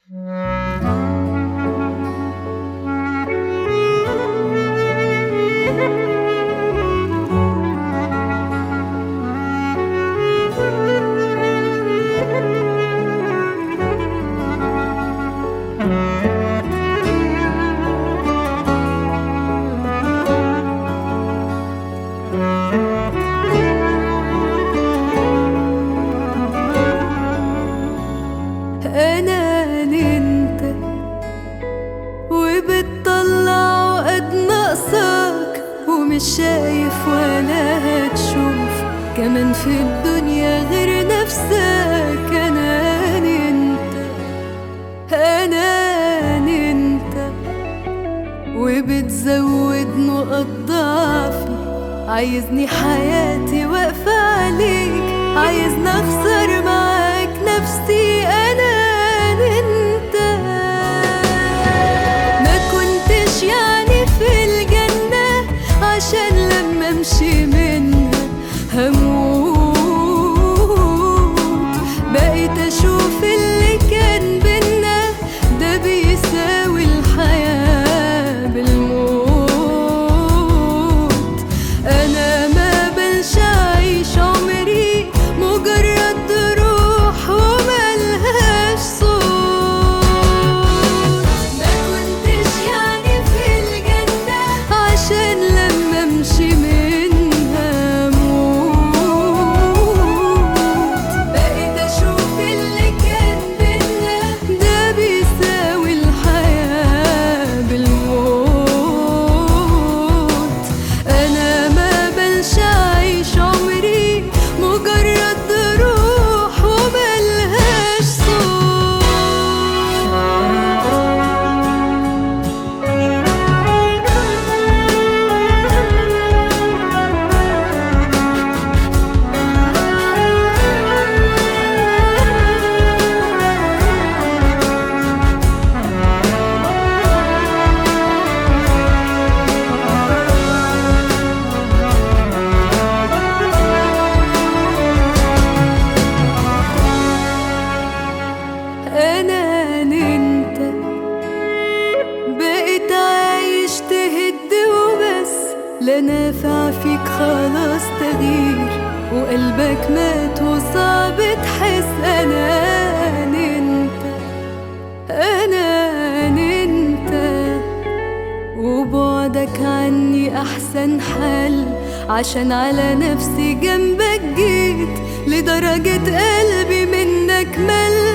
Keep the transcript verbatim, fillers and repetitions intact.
أنا انت وبتطلع قد نقصك ومش شايف ولا هتشوف كمان في الدنيا غير نفسك. أنا انت أنا انت وبتزود نقط ضعفي، عايزني حياتي واقفة عليك، عايزني أخسر معاك نفسي. أنا انت ما كنتش يعني في الجنة عشان لما امشي منها هموت، بقيت اشوف اللي كان بينا ده بيساوي الحياة بالموت. انا ما بلش اعيش عمري مجرد روح وملهاش صوت. ما كنتش يعني في الجنة عشان لما امشي منها موت، بقيت اشوف اللي كان بينا ده بيساوي الحياة بالموت. انا ما بلش اعيش عمري مجرد روح وملهاش صوت. أنا انت بقيت عايش تهد وبس، لا نافع فيك خلاص تغيير، وقلبك مات وصعب تحس. أنا انت أنا انت وبعدك عني أحسن حل، عشان على نفسي جنبك جيت لدرجة قلبي منك مل.